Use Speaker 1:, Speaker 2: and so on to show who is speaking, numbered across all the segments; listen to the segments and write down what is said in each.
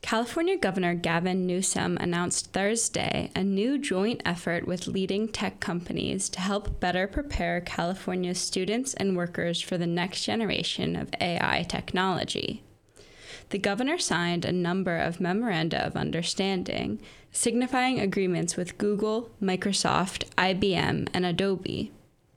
Speaker 1: California Governor Gavin Newsom announced Thursday a new joint effort with leading tech companies to help better prepare California's students and workers for the next generation of AI technology. The governor signed a number of memoranda of understanding, signifying agreements with Google, Microsoft, IBM, and Adobe.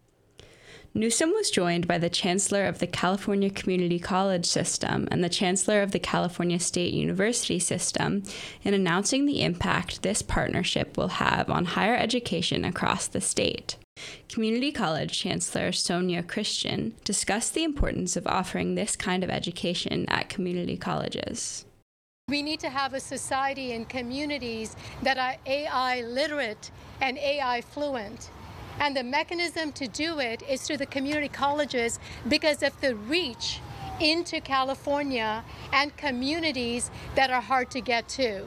Speaker 1: Newsom was joined by the Chancellor of the California Community College System and the Chancellor of the California State University System in announcing the impact this partnership will have on higher education across the state. Community College Chancellor Sonia Christian discussed the importance of offering this kind of education at community colleges.
Speaker 2: We need to have a society and communities that are AI literate and AI fluent. And the mechanism to do it is through the community colleges because of the reach into California and communities that are hard to get to.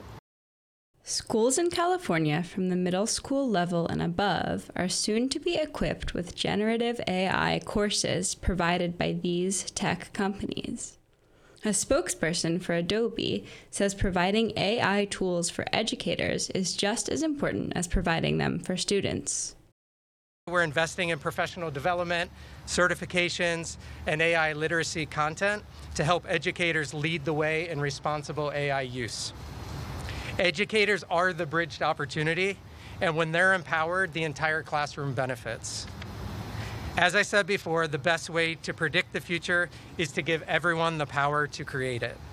Speaker 1: Schools in California from the middle school level and above are soon to be equipped with generative AI courses provided by these tech companies. A spokesperson for Adobe says providing AI tools for educators is just as important as providing them for students.
Speaker 3: We're investing in professional development, certifications, and AI literacy content to help educators lead the way in responsible AI use. Educators are the bridge to opportunity, and when they're empowered, the entire classroom benefits. As I said before, the best way to predict the future is to give everyone the power to create it.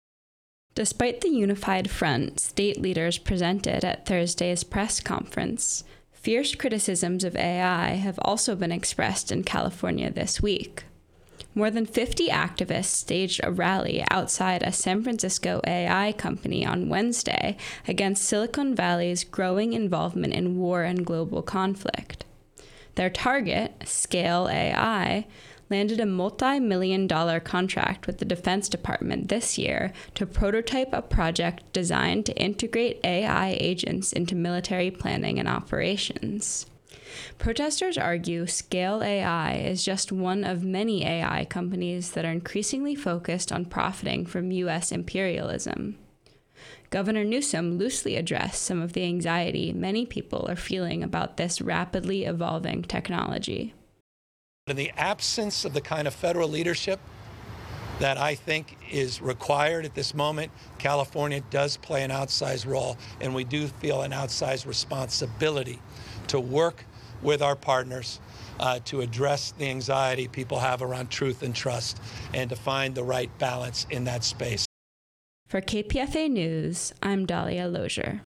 Speaker 1: Despite the unified front state leaders presented at Thursday's press conference, fierce criticisms of AI have also been expressed in California this week. More than 50 activists staged a rally outside a San Francisco AI company on Wednesday against Silicon Valley's growing involvement in war and global conflict. Their target, Scale AI, landed a multi-million-dollar contract with the Defense Department this year to prototype a project designed to integrate AI agents into military planning and operations. Protesters argue Scale AI is just one of many AI companies that are increasingly focused on profiting from U.S. imperialism. Governor Newsom loosely addressed some of the anxiety many people are feeling about this rapidly evolving technology.
Speaker 4: In the absence of the kind of federal leadership that I think is required at this moment, California does play an outsized role, and we do feel an outsized responsibility to work with our partners to address the anxiety people have around truth and trust and to find the right balance in that space.
Speaker 1: For KPFA News, I'm Dahlia Lozier.